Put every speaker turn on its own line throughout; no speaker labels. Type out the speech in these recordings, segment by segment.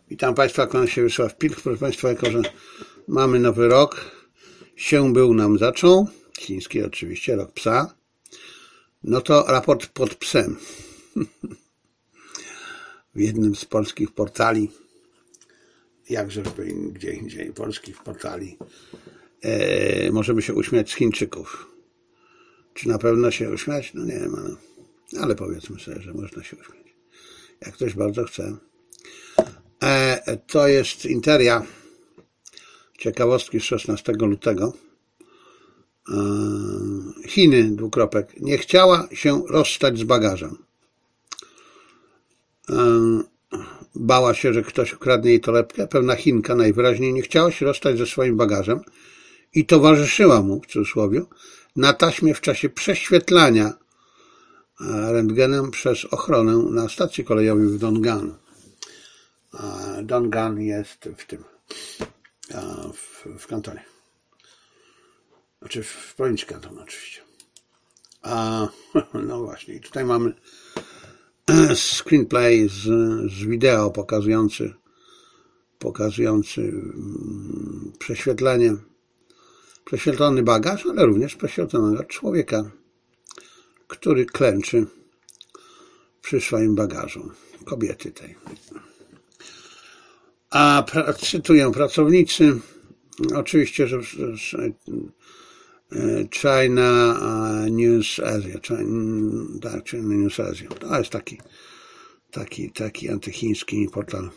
Witam Państwa, kłaniam się Wiesław Pilch. Proszę Państwa, jako że mamy nowy rok, się był nam zaczął, chiński oczywiście, rok psa, no to raport pod psem. W jednym z polskich portali, jakże gdzie indziej, polskich portali, możemy się uśmiać z Chińczyków. Czy na pewno się uśmiać? No nie wiem, ale powiedzmy sobie, że można się uśmiać. Jak ktoś bardzo chce. To jest Interia. Ciekawostki z 16 lutego. Chiny, nie chciała się rozstać z bagażem. Bała się, że ktoś ukradnie jej torebkę. Pewna Chinka najwyraźniej nie chciała się rozstać ze swoim bagażem i towarzyszyła mu, w cudzysłowie, na taśmie w czasie prześwietlania rentgenem przez ochronę na stacji kolejowej w Dong'an. Dong'an jest w kantonie. Znaczy w prowincji Kanton oczywiście. No właśnie, i tutaj mamy screenplay z wideo pokazujący prześwietlony bagaż, ale również prześwietlonego człowieka, który klęczy przy swoim bagażu. Kobiety tej. Cytuję pracownicy, oczywiście, że China News Asia, China News Asia. To jest taki antychiński portal.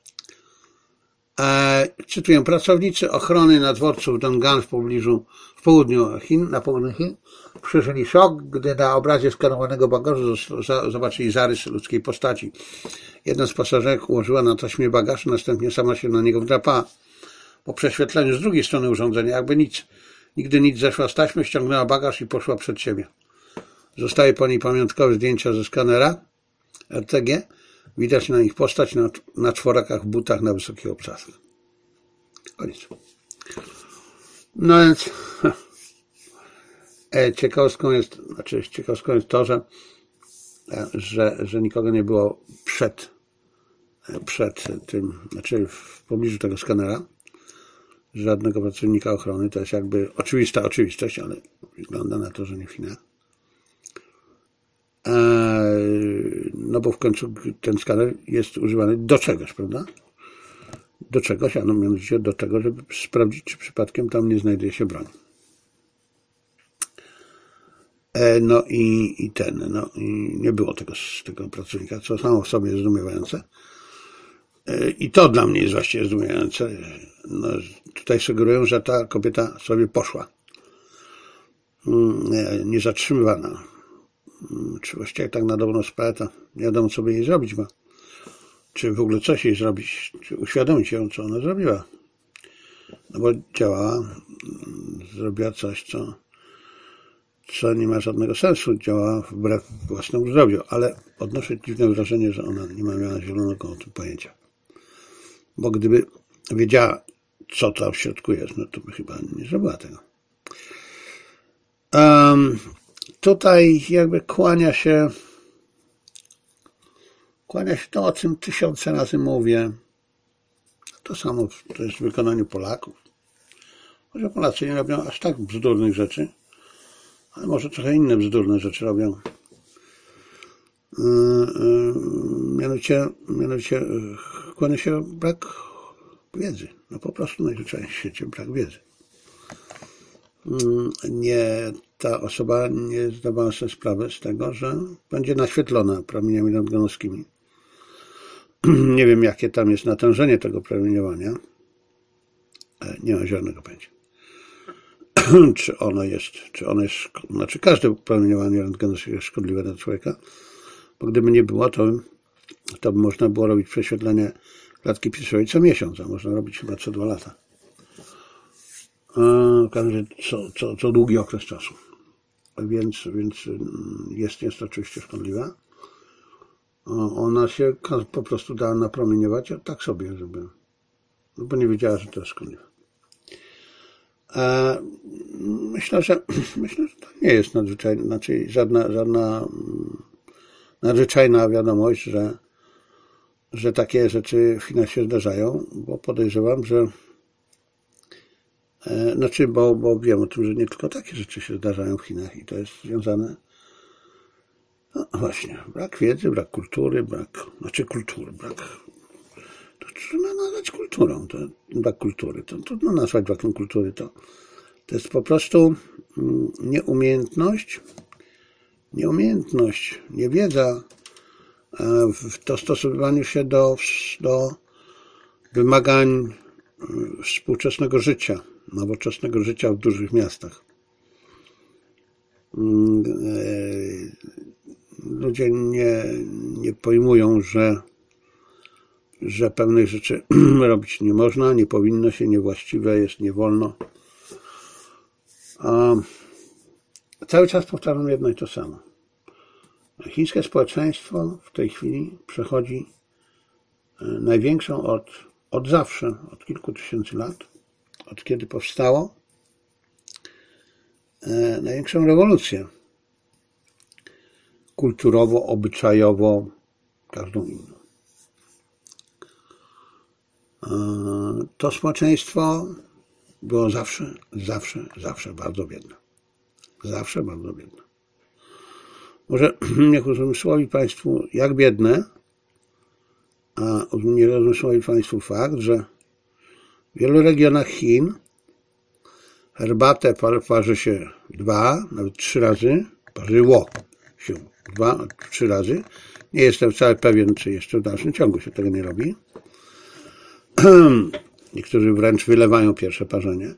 Cytuję, pracownicy ochrony na dworcu w Dong'an w południu Chin, na południu Chin, przeżyli szok, gdy na obrazie skanowanego bagażu zobaczyli zarys ludzkiej postaci. Jedna z pasażerek ułożyła na taśmie bagaż, następnie sama się na niego wdrapała. Po prześwietleniu z drugiej strony urządzenia, jakby nigdy nic, zeszła z taśmy, ściągnęła bagaż i poszła przed siebie. Zostaje po niej pamiątkowe zdjęcia ze skanera RTG. Widać na nich postać na czworakach w butach na wysokich obcasach. Koniec. No więc ciekawostką jest to, że nikogo nie było przed tym, znaczy w pobliżu tego skanera, żadnego pracownika ochrony. To jest jakby oczywista oczywistość, ale wygląda na to, że nie w Chinach. No bo w końcu ten skaner jest używany do czegoś, prawda? Do czegoś, a mianowicie do tego, żeby sprawdzić, czy przypadkiem tam nie znajduje się broń. No i nie było tego pracownika, co samo w sobie jest zdumiewające. I to dla mnie jest właściwie zdumiewające. No, tutaj sugerują, że ta kobieta sobie poszła. Niezatrzymywana. Czy właściwie tak na dobrą sprawę, to nie wiadomo, co by jej zrobić, bo czy w ogóle coś jej zrobić, czy uświadomić ją, co ona zrobiła. No bo zrobiła coś, co nie ma żadnego sensu, działa wbrew własnemu zdrowiu, ale odnoszę dziwne wrażenie, że ona nie ma miała zielonego o tym pojęcia. Bo gdyby wiedziała, co tam w środku jest, no to by chyba nie zrobiła tego. Tutaj jakby kłania się to, o czym tysiące razy mówię. To samo to jest w wykonaniu Polaków. Może Polacy nie robią aż tak bzdurnych rzeczy, ale może trochę inne bzdurne rzeczy robią. Mianowicie kłania się brak wiedzy. No po prostu najzwyczajniej w świecie brak wiedzy. Ta osoba nie zdawała sobie sprawy z tego, że będzie naświetlona promieniami rentgenowskimi. Nie wiem, jakie tam jest natężenie tego promieniowania. Nie mam żadnego pojęcia. Znaczy każde promieniowanie rentgenowskie jest szkodliwe dla człowieka, bo gdyby nie było, to by można było robić prześwietlenie klatki piersiowej co miesiąc, a można robić chyba co 2 lata. W każdym razie co długi okres czasu. Więc jest oczywiście szkodliwa. Ona się po prostu dała napromieniować tak sobie, bo nie wiedziała, że to jest szkodliwe. Myślę, że to nie jest nadzwyczajna, żadna nadzwyczajna wiadomość, że takie rzeczy w Chinach się zdarzają, bo podejrzewam, że bo wiem o tym, że nie tylko takie rzeczy się zdarzają w Chinach i to jest związane właśnie, brak wiedzy, brak kultury, brak to trudno nazwać kulturą, brak kultury, to trudno nazwać brakiem kultury, to jest po prostu niewiedza w dostosowywaniu się do wymagań współczesnego życia, nowoczesnego życia w dużych miastach. Ludzie nie pojmują, że pewnych rzeczy robić nie można, nie powinno się, niewłaściwe jest, nie wolno. Cały czas powtarzam jedno i to samo. Chińskie społeczeństwo w tej chwili przechodzi największą od zawsze, od kilku tysięcy lat, od kiedy powstało, największą rewolucję kulturowo, obyczajowo, każdą inną. To społeczeństwo było zawsze bardzo biedne. Zawsze bardzo biedne. Może niech uzmysłowi Państwu, jak biedne, a nie uzmysłowi Państwu fakt, że w wielu regionach Chin herbatę parzy się 2, nawet 3 razy, parzyło się 2, 3 razy. Nie jestem wcale pewien, czy jeszcze w dalszym ciągu się tego nie robi. Niektórzy wręcz wylewają pierwsze parzenie.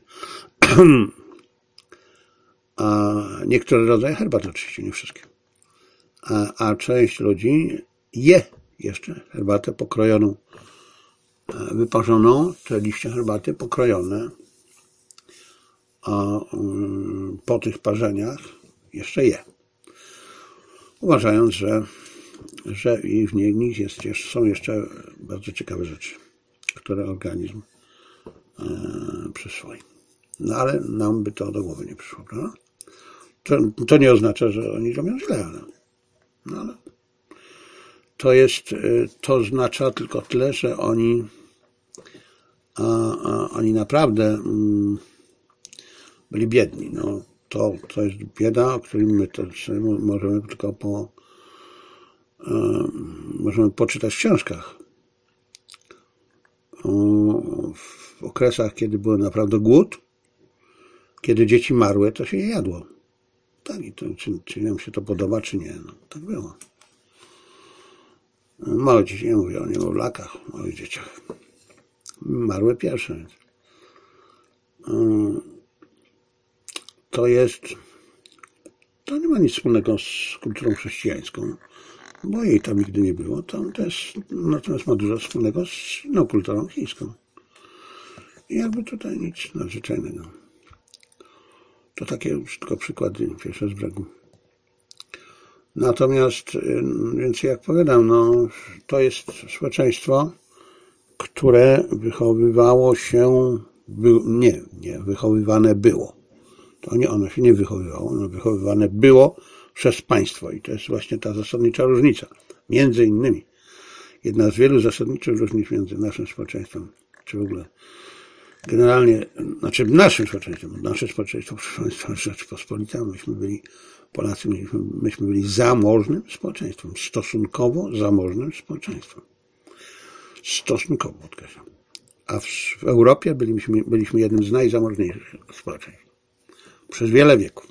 A niektóre rodzaje herbaty oczywiście, nie wszystkie. A część ludzi je jeszcze herbatę pokrojoną, wyparzoną, te liście herbaty pokrojone, a po tych parzeniach jeszcze je. Uważając, że i w nich są jeszcze bardzo ciekawe rzeczy, które organizm przyswoi. No ale nam by to do głowy nie przyszło, prawda? To nie oznacza, że oni robią źle, ale to oznacza tylko tyle, że oni naprawdę byli biedni. No, to jest bieda, o której my to możemy tylko możemy poczytać w książkach. W okresach, kiedy był naprawdę głód, kiedy dzieci marły, to się je jadło. Tak, i to, czy nam się to podoba, czy nie. No, tak było. Małe dzieci, nie mówię o niemowlakach, małych dzieciach. Marły pierwsze. Więc. To nie ma nic wspólnego z kulturą chrześcijańską, bo jej tam nigdy nie było. Natomiast ma dużo wspólnego z inną kulturą chińską. I jakby tutaj nic nadzwyczajnego. To takie już tylko przykłady pierwsze z brzegu. Natomiast, więc jak powiadam, to jest społeczeństwo, które wychowywało się, wychowywane było. To nie ono się nie wychowywało, ono wychowywane było przez państwo. I to jest właśnie ta zasadnicza różnica. Między innymi, jedna z wielu zasadniczych różnic między naszym społeczeństwem, czy w ogóle generalnie, naszym społeczeństwem, nasze społeczeństwo, proszę Państwa, Rzeczpospolita, myśmy byli zamożnym społeczeństwem, stosunkowo zamożnym społeczeństwem. Stosunkowo, podkreślam. A w Europie byliśmy jednym z najzamożniejszych społeczeństw. Przez wiele wieków.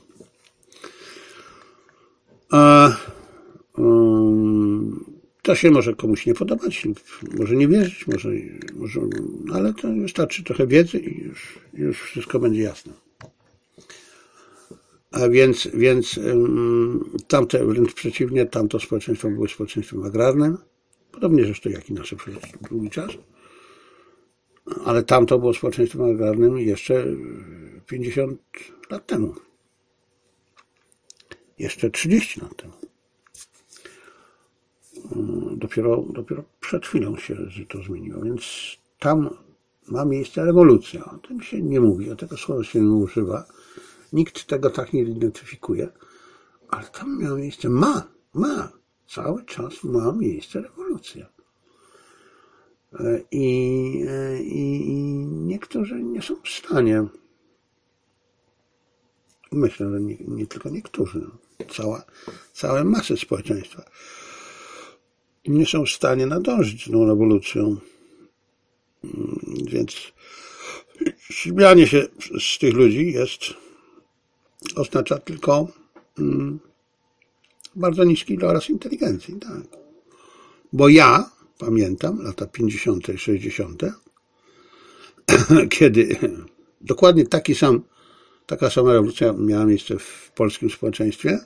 To się może komuś nie podobać, może nie wierzyć, ale to wystarczy trochę wiedzy i już wszystko będzie jasne. A więc wręcz przeciwnie, tamto społeczeństwo było społeczeństwem agrarnym, podobnie zresztą jak i nasze przez długi czas, ale tamto było społeczeństwem agrarnym jeszcze 50 lat temu. Jeszcze 30 lat temu. Dopiero przed chwilą się to zmieniło, więc tam ma miejsce rewolucja. O tym się nie mówi, o tego słowa się nie używa. Nikt tego tak nie identyfikuje, ale tam miało miejsce, cały czas ma miejsce rewolucja. I niektórzy nie są w stanie, myślę, że nie tylko niektórzy, całe masy społeczeństwa nie są w stanie nadążyć z tą rewolucją. Więc śmianie się z tych ludzi oznacza tylko bardzo niski doraz inteligencji. Tak. Bo ja pamiętam lata 50., 60., kiedy dokładnie taka sama rewolucja miała miejsce w polskim społeczeństwie,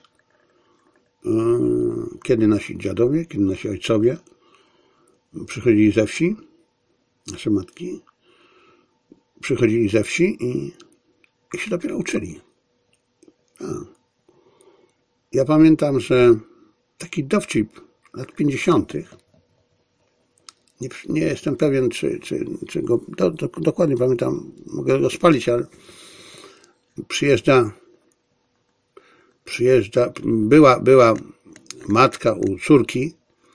kiedy nasi dziadowie, kiedy nasi ojcowie przychodzili ze wsi, nasze matki przychodzili ze wsi i się dopiero uczyli. Ja pamiętam, że taki dowcip lat 50., nie jestem pewien, czy go dokładnie pamiętam, mogę go spalić, ale była matka u córki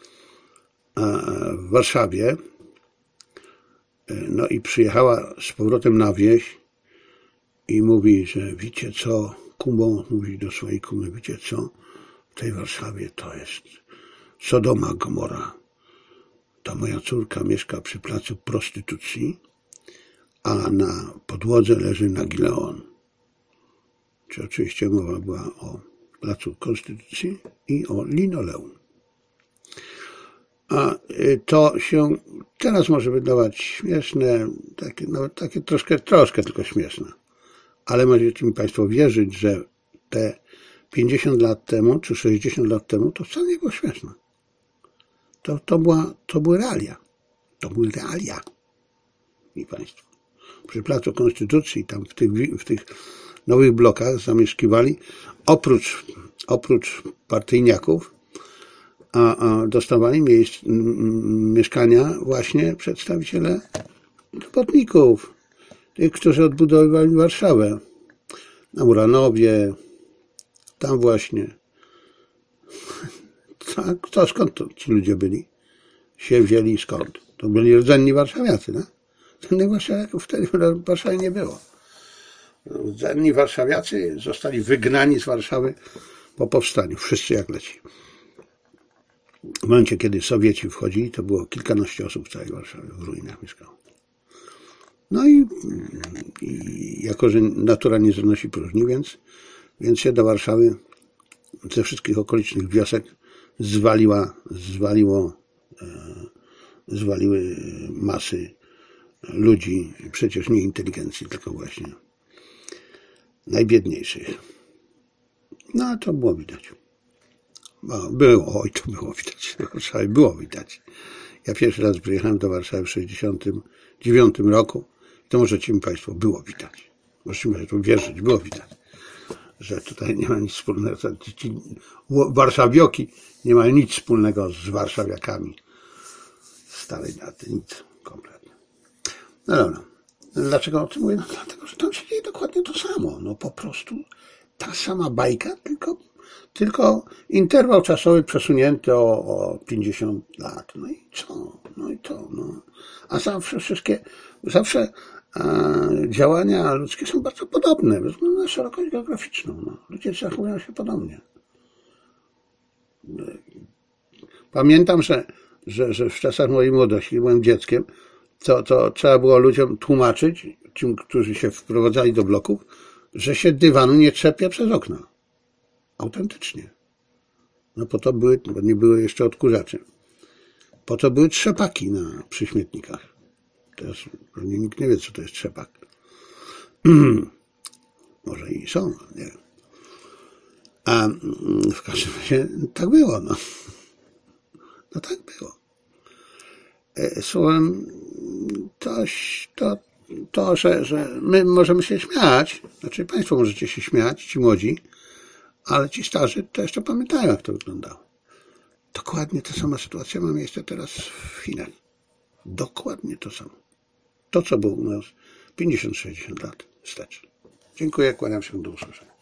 w Warszawie, no i przyjechała z powrotem na wieś i mówi, że wiecie co, kumo, mówi do swojej kumy, wiecie co, w tej Warszawie to jest Sodoma Gomora. Ta moja córka mieszka przy placu prostytucji, a na podłodze leży Nagileon. Czy oczywiście mowa była o placu Konstytucji i o linoleum. A to się teraz może wydawać śmieszne, takie troszkę tylko śmieszne. Ale możecie mi Państwo wierzyć, że te 50 lat temu, czy 60 lat temu, to wcale nie było śmieszne. To były realia. To były realia. I Państwo. Przy placu Konstytucji, tam w tych nowych blokach zamieszkiwali, oprócz partyjniaków, a dostawali mieszkania właśnie przedstawiciele robotników, tych, którzy odbudowywali Warszawę. Na Muranowie, tam właśnie. Skąd ci ludzie byli? Się wzięli skąd? To byli rdzenni warszawiacy, no? Rdzennych warszawiaków wtedy w Warszawie nie było. Rdzenni warszawiacy zostali wygnani z Warszawy po powstaniu. Wszyscy jak leci. W momencie, kiedy Sowieci wchodzili, to było kilkanaście osób w całej Warszawie, w ruinach mieszkało. No i jako, że natura nie zanosi próżni, więc się do Warszawy ze wszystkich okolicznych wiosek zwaliły masy ludzi, przecież nie inteligencji, tylko właśnie najbiedniejszych. No a to było widać. To było widać. W Warszawie było widać. Ja pierwszy raz przyjechałem do Warszawy w 1969 roku. To możecie mi Państwo, było widać. Możecie mi to wierzyć, było widać, że tutaj nie ma nic wspólnego. Ci warszawioki nie mają nic wspólnego z warszawiakami starej daty. Nic kompletnie. No dobra. Dlaczego o tym mówię? No dlatego, że tam się dzieje dokładnie to samo. No po prostu ta sama bajka, tylko interwał czasowy przesunięty o 50 lat. No i co? No i to. No. A zawsze działania ludzkie są bardzo podobne, ze względu na szerokość geograficzną. No. Ludzie zachowują się podobnie. Pamiętam, że w czasach mojej młodości, byłem dzieckiem, to trzeba było ludziom tłumaczyć, tym, którzy się wprowadzali do bloków, że się dywanu nie trzepie przez okna. Autentycznie. No po to bo nie były jeszcze odkurzacze. Po to były trzepaki przy śmietnikach. Teraz pewnie nikt nie wie, co to jest trzepak. Może i są, nie wiem. A w każdym razie tak było, no. No tak było. Słowem, że my możemy się śmiać, znaczy Państwo możecie się śmiać, ci młodzi, ale ci starzy to jeszcze pamiętają, jak to wyglądało. Dokładnie ta sama sytuacja ma miejsce teraz w Chinach. Dokładnie to samo. To, co było u nas 50-60 lat wstecz. Dziękuję, kłaniam się, do usłyszenia.